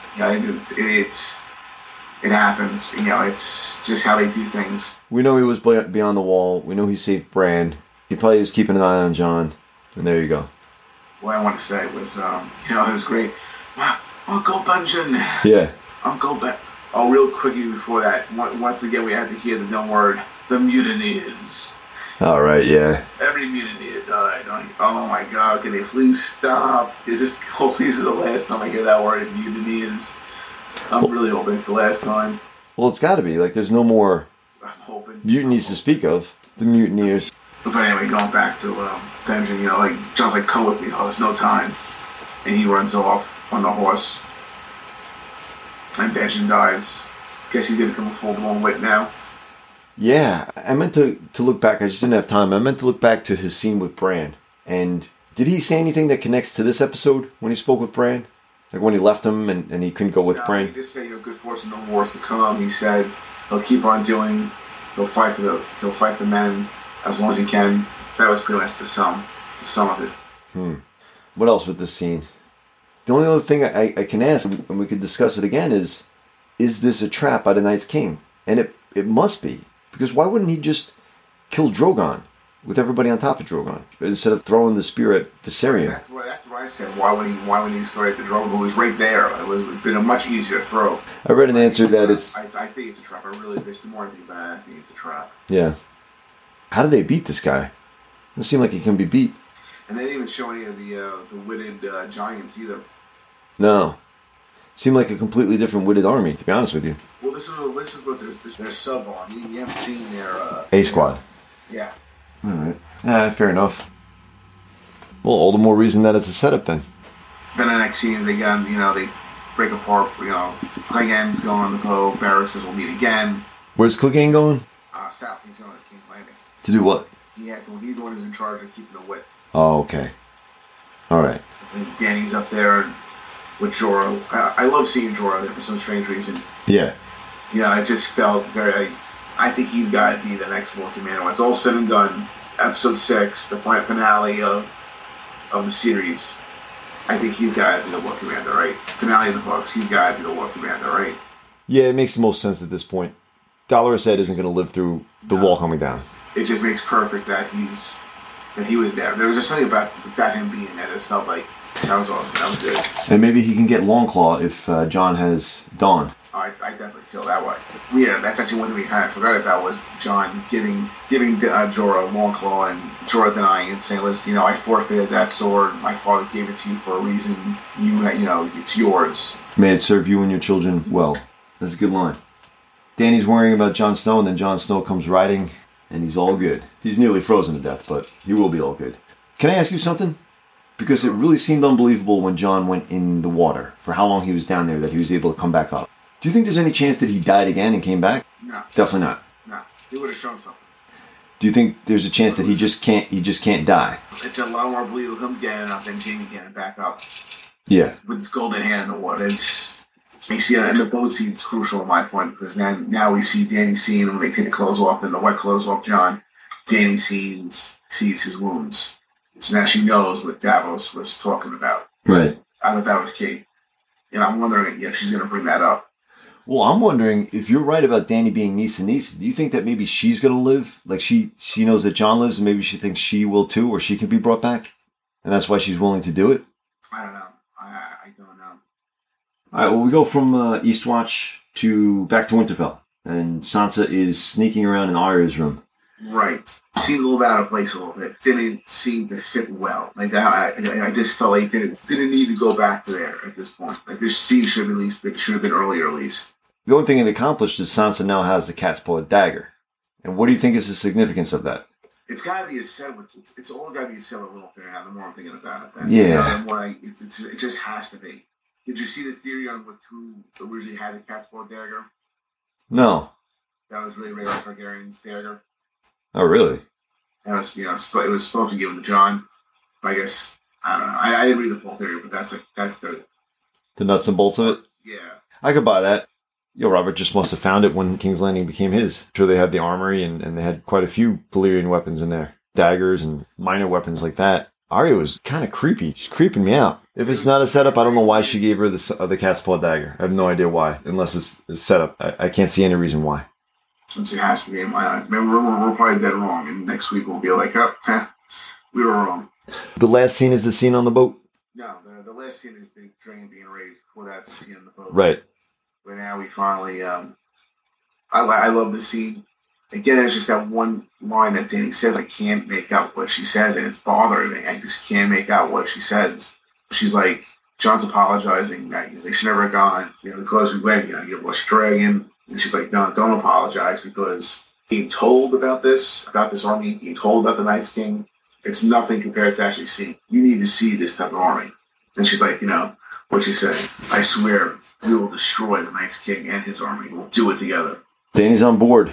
It happens. It's just how they do things. We know he was beyond the wall. We know he saved Bran. He probably was keeping an eye on Jon. And there you go. What I want to say was, it was great. Uncle Benjen. Yeah. Uncle Ben. Oh, real quickly before that, once again we had to hear the dumb word, the mutineers. All right, yeah. Every mutineer died. Like, oh my God, can they please stop? Hopefully this is the last time I hear that word, mutineers. I'm really hoping it's the last time. Well, it's got to be. There's no more I'm mutinies to speak of. The mutineers. But anyway, going back to Benjen, Jon's like, come with me. Oh, there's no time. And he runs off on the horse. And Benjen dies. Guess he's going to become a full-blown wit now. Yeah, I meant to look back. I just didn't have time. I meant to look back to his scene with Bran. And did he say anything that connects to this episode when he spoke with Bran? Like when he left him and he couldn't go with Bran? He just said, good fortune, no wars to come. He said he'll keep on doing. He'll fight the men as long as he can. That was pretty much the sum of it. What else with this scene? The only other thing I can ask, and we could discuss it again, is this a trap by the Night's King? And it must be. Because why wouldn't he just kill Drogon with everybody on top of Drogon instead of throwing the spear at Viserion? That's what I said. Why would he throw at the Drogon who was right there? It would have been a much easier throw. I read an answer that it's... I think it's a trap. There's more than that. I think it's a trap. Yeah. How did they beat this guy? Doesn't seem like he can be beat. And they didn't even show any of the witted giants either. No. Seemed like a completely different witted army, to be honest with you. Well, this is what their sub on. You haven't seen their... A-Squad. Yeah. Alright. Fair enough. Well, all the more reason that it's a setup then. Then the next scene, they break apart, Clegane's going on the boat, Barrick says we'll meet again. Where's Clegane going? South, he's going to King's Landing. To do what? He's the one who's in charge of keeping the wit. Oh, okay. Alright. Dany's up there with Jorah. I love seeing Jorah there for some strange reason. Yeah. I just felt very... I think he's got to be the next Lord Commander. When it's all said and done, episode 6, the finale of the series, I think he's got to be the Lord Commander, right? Finale of the books, he's got to be the Lord Commander, right? Yeah, it makes the most sense at this point. Dolorous Ed isn't going to live through the wall coming down. It just makes perfect that he was there. There was just something about him being there that felt like that was awesome. That was good. And maybe he can get Longclaw if Jon has Dawn. I definitely feel that way. Yeah, that's actually one thing we kind of forgot about was Jon giving Jorah Longclaw and Jorah denying and saying, "Listen, I forfeited that sword. My father gave it to you for a reason. It's yours. May it serve you and your children well." That's a good line. Dany's worrying about Jon Snow, and then Jon Snow comes riding, and he's all good. He's nearly frozen to death, but he will be all good. Can I ask you something? Because it really seemed unbelievable when Jon went in the water for how long he was down there that he was able to come back up. Do you think there's any chance that he died again and came back? No. Definitely not. No. He would have shown something. Do you think there's a chance that he just can't die? It's a lot more believable him getting up than Jaime getting back up. Yeah. With his golden hand in the water. You see that in the boat scene, it's crucial in my point, because now we see Dany seeing when they take the clothes off, and the wet clothes off Jon. Dany sees his wounds. So now she knows what Davos was talking about. Right. I thought that was key. And I'm wondering if she's going to bring that up. Well, I'm wondering if you're right about Dany being Nissa. Do you think that maybe she's going to live? Like she knows that Jon lives, and maybe she thinks she will too, or she can be brought back? And that's why she's willing to do it? I don't know. I don't know. All right, well, we go from Eastwatch back to Winterfell. And Sansa is sneaking around in Arya's room. Right. Seemed a little out of place a little bit. Didn't seem to fit well. Like that, I just felt like didn't need to go back there at this point. Like this scene should have been earlier at least. The only thing it accomplished is Sansa now has the cat's paw dagger. And what do you think is the significance of that? It's got to be said with. It's all got to be said with Littlefinger now. The more I'm thinking about it, yeah. It just has to be. Did you see the theory on who originally had the cat's paw dagger? No. That was really Rhaegar Targaryen's dagger. Oh, really? It was supposed to be given to Jon. I guess I don't know. I didn't read the full theory, but that's the nuts and bolts of it. Yeah, I could buy that. Robert just must have found it when King's Landing became his. I'm sure they had the armory and they had quite a few Valyrian weapons in there, daggers and minor weapons like that. Arya was kind of creepy. She's creeping me out. If it's not a setup, I don't know why she gave her the cat's paw dagger. I have no idea why, unless it's a setup. I can't see any reason why. It has to be in my eyes. Maybe we're probably dead wrong, and next week we'll be like, we were wrong. The last scene is the scene on the boat? No, the last scene is the dragon being raised. Before that's the scene on the boat. Right. But now we finally, I love the scene. Again, there's just that one line that Dany says. I can't make out what she says, and it's bothering me. I just can't make out what she says. She's like, Jon's apologizing. They should never have gone, because we went, you lost dragon. And she's like, no, don't apologize, because being told about this army, being told about the Night's King, it's nothing compared to actually seeing. You need to see this type of army. And she's like, what'd she say? I swear we will destroy the Night's King and his army. We'll do it together. Dany's on board.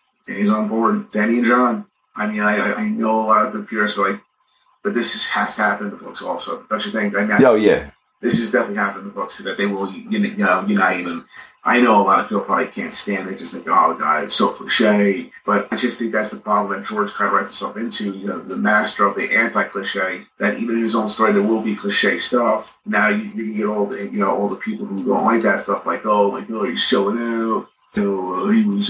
Dany and Jon. I mean, I know a lot of good peers are like, but this has to happen in the books also. Don't you think? Oh, yeah. This has definitely happened in the books, that they will unite. And I know a lot of people probably can't stand it. They just think, oh, God, it's so cliche. But I just think that's the problem that George kind of writes himself into, the master of the anti-cliche, that even in his own story there will be cliche stuff. Now you can get all the people who don't like that stuff, like, oh, my God, he's showing out. He was,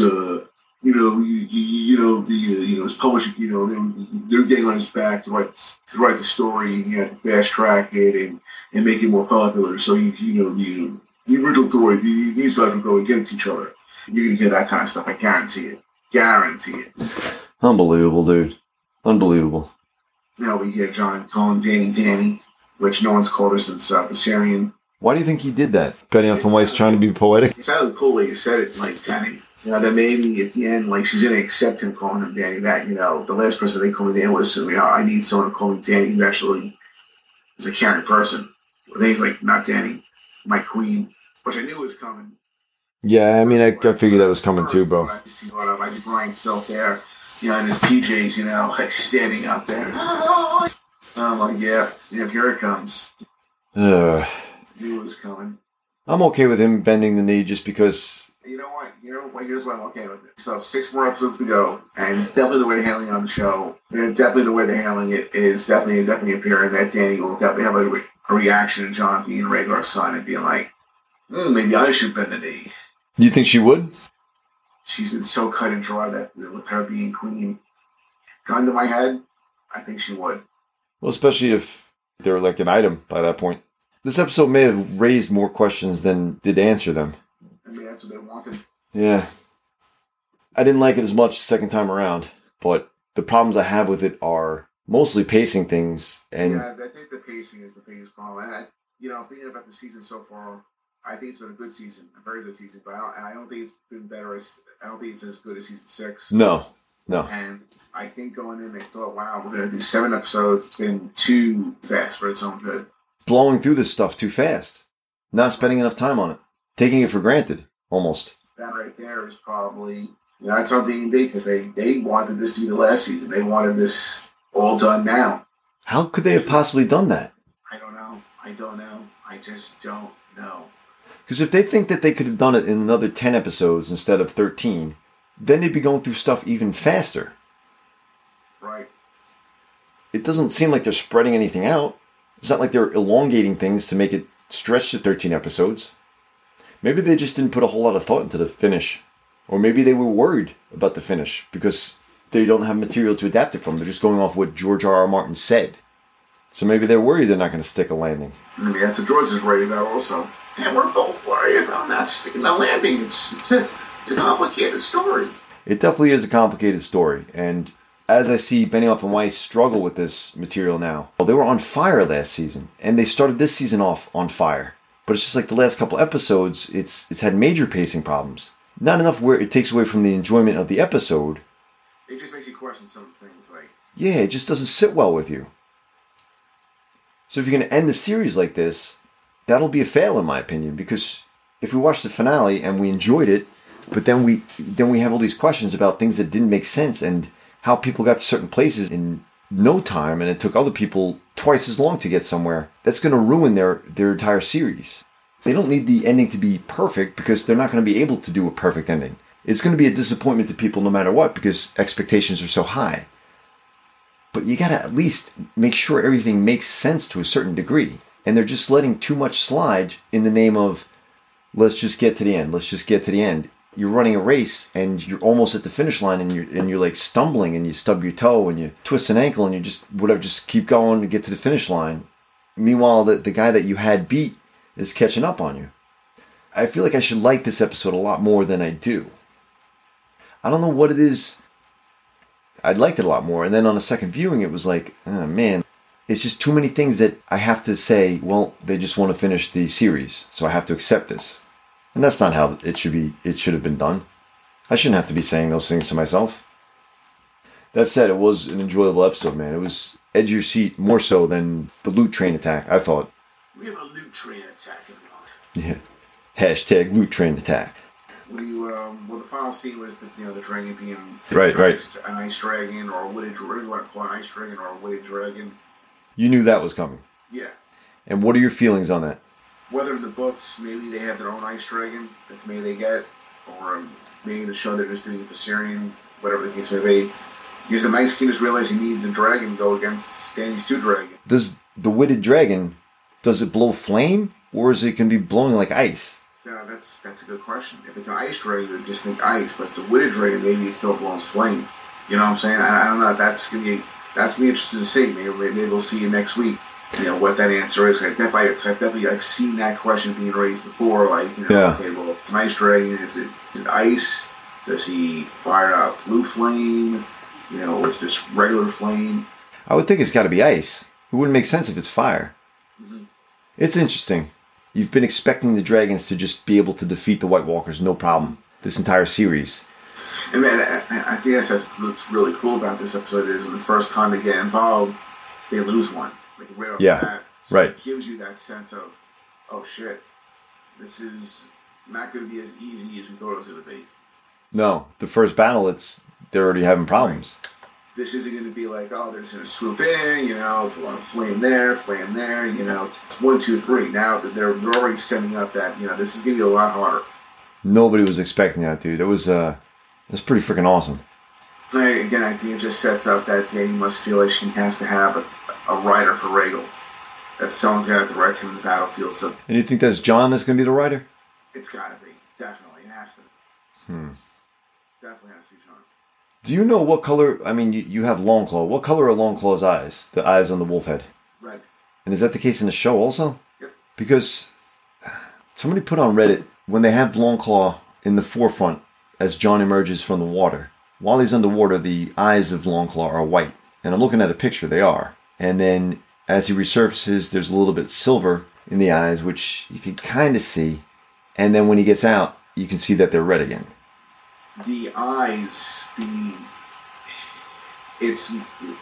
his publishing, they're getting on his back to write the story, and he had to fast track it and make it more popular. So the original story, these guys will go against each other. You're gonna hear that kind of stuff. I guarantee it. Unbelievable, dude. Unbelievable. Now we hear Jon calling Dany, which no one's called her since Viserion. Why do you think he did that? Benioff and Weiss trying to be poetic? It sounded cool way you said it, like Dany. That maybe at the end, like, she's going to accept him calling him Dany. That, the last person they called me Dany was, I need someone to call me Dany who actually is a caring person. But then he's like, not Dany, my queen, which I knew was coming. Yeah, I mean, I figured that was coming too, bro. I could see I see Brian Self there, in his PJs, like standing out there. And I'm like, yeah, here it comes. I knew it was coming. I'm okay with him bending the knee just because... You know what? Here's why I'm okay with it. So 6 more episodes to go, and definitely the way they're handling it on the show, and definitely the way they're handling it is definitely appearing that Dany will definitely have a reaction to Jon being Rhaegar's son and being like, maybe I should bend the knee. Do you think she would? She's been so cut and dry that with her being queen, gun to my head, I think she would. Well, especially if they were like an item by that point. This episode may have raised more questions than did answer them. I mean, that's wanted. Yeah. I didn't like it as much the second time around, but the problems I have with it are mostly pacing things. And Yeah, I think the pacing is the biggest problem. And thinking about the season so far, I think it's been a good season, a very good season. But I don't think it's been better. I don't think it's as good as season 6. No. And I think going in, they thought, wow, we're going to do 7 episodes. It's been too fast for its own good. Blowing through this stuff too fast. Not spending enough time on it. Taking it for granted, almost. That right there is probably, it's on D&D because they wanted this to be the last season. They wanted this all done now. How could they have possibly done that? I don't know. I just don't know. Because if they think that they could have done it in another 10 episodes instead of 13, then they'd be going through stuff even faster. Right. It doesn't seem like they're spreading anything out. It's not like they're elongating things to make it stretch to 13 episodes. Maybe they just didn't put a whole lot of thought into the finish. Or maybe they were worried about the finish because they don't have material to adapt it from. They're just going off what George R.R. Martin said. So maybe they're worried they're not going to stick a landing. Maybe that's what George is worried about also. And we're both worried about not sticking a landing. It's a complicated story. It definitely is a complicated story. And as I see Benioff and Weiss struggle with this material now, well, they were on fire last season. And they started this season off on fire. But it's just like the last couple episodes, it's had major pacing problems. Not enough where it takes away from the enjoyment of the episode. It just makes you question some things. Yeah, it just doesn't sit well with you. So if you're going to end the series like this, that'll be a fail in my opinion. Because if we watched the finale and we enjoyed it, but then we have all these questions about things that didn't make sense and how people got to certain places in no time, and it took other people twice as long to get somewhere, that's going to ruin their entire series. They don't need the ending to be perfect because they're not going to be able to do a perfect ending. It's going to be a disappointment to people no matter what because expectations are so high. But you got to at least make sure everything makes sense to a certain degree. And they're just letting too much slide in the name of, let's just get to the end. Let's just get to the end. You're running a race and you're almost at the finish line and you're like stumbling and you stub your toe and you twist an ankle and you just keep going to get to the finish line. Meanwhile, the guy that you had beat is catching up on you. I feel like I should like this episode a lot more than I do. I don't know what it is. I liked it a lot more. And then on a second viewing, it was like, oh man, it's just too many things that I have to say, well, they just want to finish the series, so I have to accept this. And that's not how it should have been done. I shouldn't have to be saying those things to myself. That said, it was an enjoyable episode, man. It was edge of your seat more so than the loot train attack, I thought. We have a loot train attack, everyone. Yeah. Hashtag loot train attack. The final scene was the dragon being right. An ice dragon or a wooded dragon. What do you want to call an ice dragon or a wooded dragon? You knew that was coming. Yeah. And what are your feelings on that? Whether in the books, maybe they have their own ice dragon that maybe they get, or maybe the show they're just doing for Syrian, whatever the case may be. Because the Night King just realized he needs a dragon to go against Danny's 2 dragon. Does the witted dragon, does it blow flame, or is it going to be blowing like ice? So that's a good question. If it's an ice dragon, you just think ice, but if it's a witted dragon, maybe it still blows flame. You know what I'm saying? I don't know. That's gonna be interesting to see. Maybe we'll see you next week. What that answer is. I've seen that question being raised before. Yeah. Okay, well, if it's an ice dragon, is it ice? Does he fire out blue flame? Is it just regular flame? I would think it's got to be ice. It wouldn't make sense if it's fire. Mm-hmm. It's interesting. You've been expecting the dragons to just be able to defeat the White Walkers, no problem, this entire series. And I think that's what's really cool about this episode is when the first time they get involved, they lose one. Right off the bat. So right. It gives you that sense of, oh shit, this is not going to be as easy as we thought it was going to be. No, the first battle, they're already having problems. Right. This isn't going to be like, oh, they're just going to swoop in, flame there, it's 1, 2, 3. Now that they're already setting up that, this is going to be a lot harder. Nobody was expecting that, dude. It was pretty freaking awesome. Again, I think it just sets up that Danny must feel like she has to have a rider for Rhaegal. That someone's got to direct him in the battlefield. So, and you think that's Jon that's going to be the rider? It's got to be. Definitely. It has to be. Definitely has to be Jon. Do you know what color, you have Longclaw. What color are Longclaw's eyes? The eyes on the wolf head? Red. And is that the case in the show also? Yep. Because somebody put on Reddit, when they have Longclaw in the forefront as John emerges from the water. While he's underwater, the eyes of Longclaw are white. And I'm looking at a picture, they are. And then as he resurfaces, there's a little bit silver in the eyes, which you can kind of see. And then when he gets out, you can see that they're red again. The eyes, these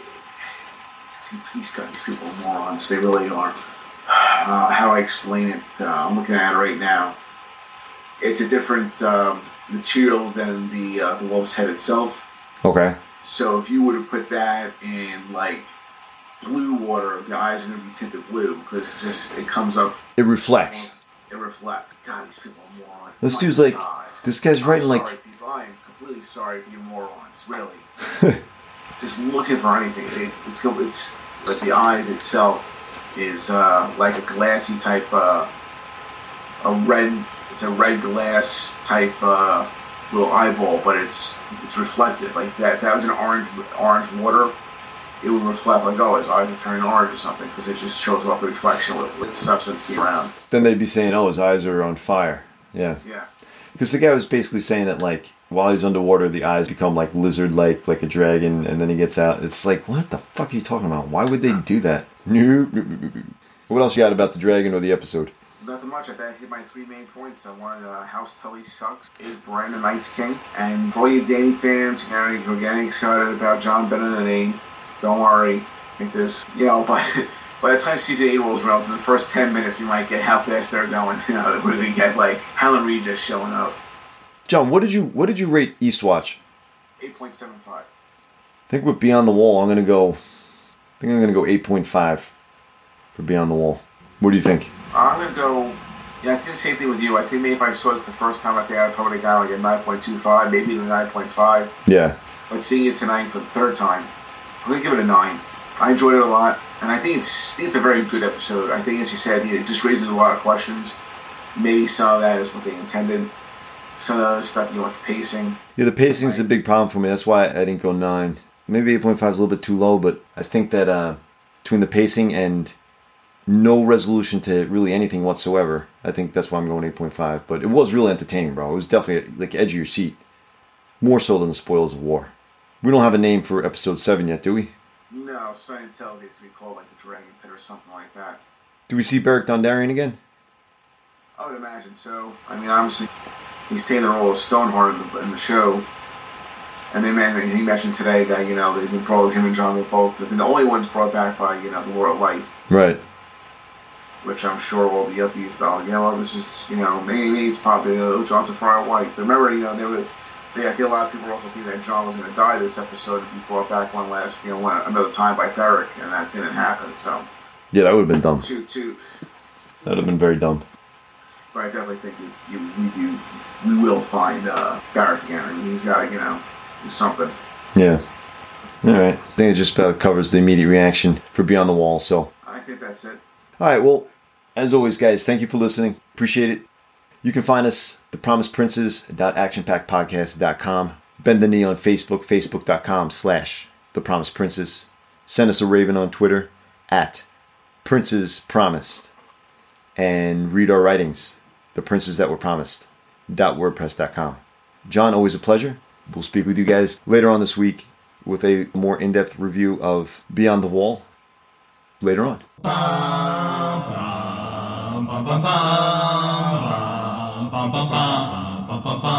people are morons. They really are. How I explain it, I'm looking at it right now. It's a different material than the wolf's head itself. Okay. So if you were to put that in like blue water, the eyes are going to be tinted blue because it comes up. It reflects. It reflects. God, these people are morons. This dude's like, this guy's writing like. Sorry, people. I am completely sorry for you morons. Really. Just looking for anything. It's like the eyes itself is like a glassy type, It's a red glass type little eyeball, but it's reflective like that. If that was an orange water, it would reflect like, oh, his eyes are turning orange or something, because it just shows off the reflection with substance being around. Then they'd be saying, oh, his eyes are on fire. Yeah. Yeah. Because the guy was basically saying that, like, while he's underwater, the eyes become, like, lizard-like, like a dragon, and then he gets out. It's like, what the fuck are you talking about? Why would they do that? What else you got about the dragon or the episode? Nothing much. I think I hit my 3 main points. One, House Tully sucks. Is Bran the Night's King? And for all you Dany fans, you're getting excited about John Beninati. Don't worry. I think there's, by the time season 8 rolls around, in the first 10 minutes, we might get how fast they're going. We're going to get, like, Helen Reed just showing up. John, what did you rate Eastwatch? 8.75. I think with Beyond the Wall, I'm going to go 8.5 for Beyond the Wall. What do you think? I'm going to go, I think the same thing with you. I think maybe if I saw this the first time, I think I'd probably got like a 9.25, maybe even a 9.5. Yeah. But seeing it tonight for the third time, I'm going to give it a 9. I enjoyed it a lot, and I think it's a very good episode. I think, as you said, it just raises a lot of questions. Maybe some of that is what they intended. Some of the other stuff, like the pacing. Yeah, the pacing is a big problem for me. That's why I didn't go 9. Maybe 8.5 is a little bit too low, but I think that between the pacing and no resolution to really anything whatsoever, I think that's why I'm going 8.5. But it was really entertaining, bro. It was definitely like edge of your seat. More so than the Spoils of War. We don't have a name for episode 7 yet, do we? No, something tells it to be called like the Dragon Pit or something like that. Do we see Beric Dondarrion again? I would imagine so. I mean, obviously, he's taking the role of Stoneheart in the show. And he mentioned today that, they've been brought, him and John were both, they've been the only ones brought back by, the Lord of Light. Right. Which I'm sure all the upbeats thought, this is, maybe it's probably, John's a Friar White. But remember, I think a lot of people were also thinking that John was going to die this episode and be brought back another time by Beric, and that didn't happen, so. Yeah, that would have been dumb. Two. That would have been very dumb. But I definitely think we will find Beric again. I mean, he's got to, do something. Yeah. All right. I think it just about covers the immediate reaction for Beyond the Wall, so. I think that's it. All right, well, as always, guys, thank you for listening. Appreciate it. You can find us, thepromiseprinces.actionpackpodcast.com. Bend the Knee on Facebook, facebook.com/thepromiseprinces. Send us a raven on Twitter, @princespromised. And read our writings, theprinces.werepromised.wordpress.com. John, always a pleasure. We'll speak with you guys later on this week with a more in-depth review of Beyond the Wall later on. Bum, bum, bum, bum, bum, bum, bum, bum, bum, bum, bum, bum.